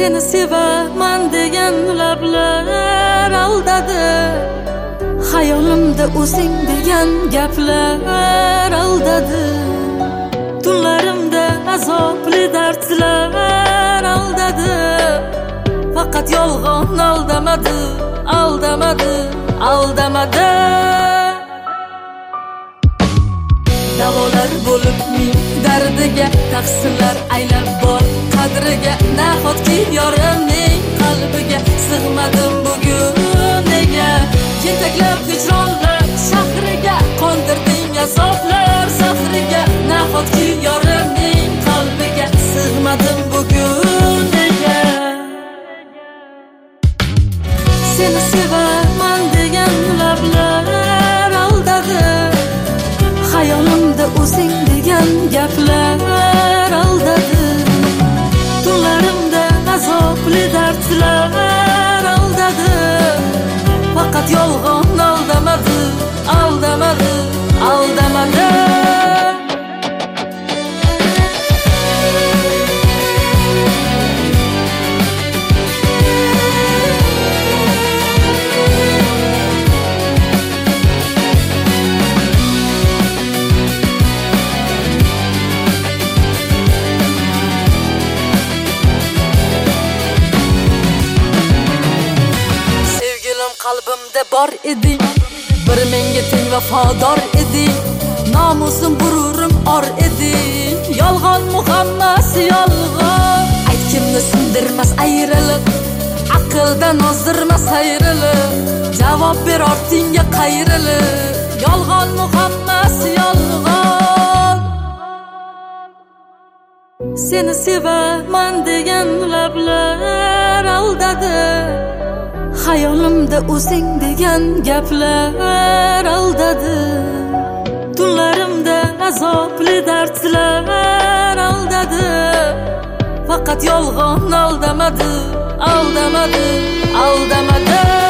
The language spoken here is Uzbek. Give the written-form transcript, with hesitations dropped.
Seni sevaman degan lablar aldadi. Hayolimda o'zing degan gaplar aldadi. Tunlarimda azobli dardlar aldadi. Faqat yolg'on aldamadi, aldamadi, aldamadi. Davolar bo'lib ming dardiga, taqsirlar aylab bor qadriga. Nahotki yorimning qalbiga sig'madim bugun nega? Yetaklab hijronlar shahriga, qondirding azoblar sahriga. Nahotki yorimning qalbiga sig'madim bugun nega? Seni sevaman degan lablar aldadi. Hayolimda o'zing degan gaplar aldadi. Tunlarimda azobli dardlar aldadi. Faqat yolg'on aldamadi, aldamadi, aldamadi. Qalbimda bor eding, bir menga teng vafodor eding. Nomusim gururim or eding. Yolg'on hammasi yolg'on. Aytgimni sindirmas ayriliq, aqldan ozdirmas ayriliq. Javob ber ortingga qayrilib. Yolg'on hammasi yolg'on. Seni sevaman degan lablar aldadi. Hayolimda o'zing degan gaplar aldadi. Tunlarimda azobli dardlar aldadi. Faqat yolg'on aldamadi, aldamadi, aldamadi.